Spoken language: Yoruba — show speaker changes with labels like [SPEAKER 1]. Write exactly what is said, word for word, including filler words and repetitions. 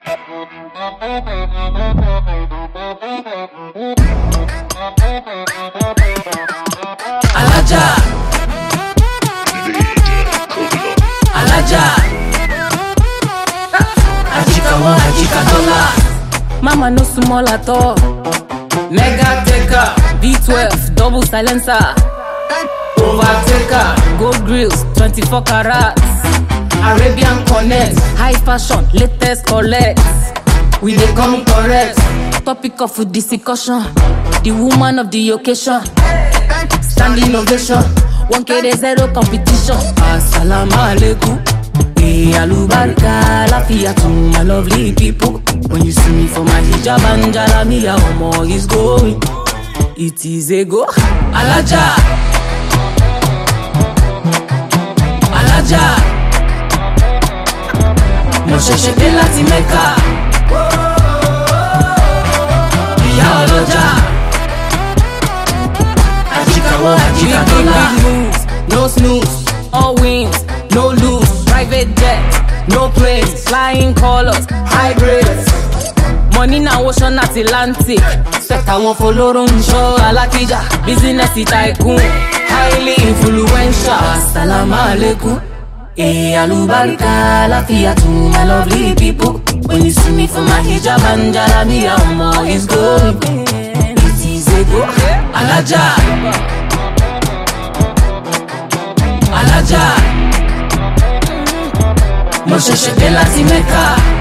[SPEAKER 1] Alaja, Alaja, Ajika one, Ajika dollar. Mama no small at all. Mega taker, B twelve, double silencer, overtaker, gold grills, twenty-four carats, Arabian connect, high fashion, latest collect. We dey come correct. Topic of discussion, the woman of the occasion. Standing ovation, one K de zero competition. Assalamu alaikum, eh alubarika, lafiya to my lovely people. When you see me for my hijab and jalamiya, omo is going. It is a go. Alaja, Alaja, mo ṣẹ̀ṣẹ̀ dé láti Mecca. Ìyá ọlọ́jà. Big, big, big moves, no snooze, all wins, no lose. Private jet, no planes, flying colors, hybrids. Money na ocean Atlantic. Expect I want follow on show Alakija. Business tycoon, highly influential. Assalamu alaikum, eh alubarika, lafiya to my lovely people. When you see me for my hijab and jalamiya, omo is going. It is a go. Alaja, Alaja, mo ṣẹ̀ṣẹ̀ dé láti Mecca.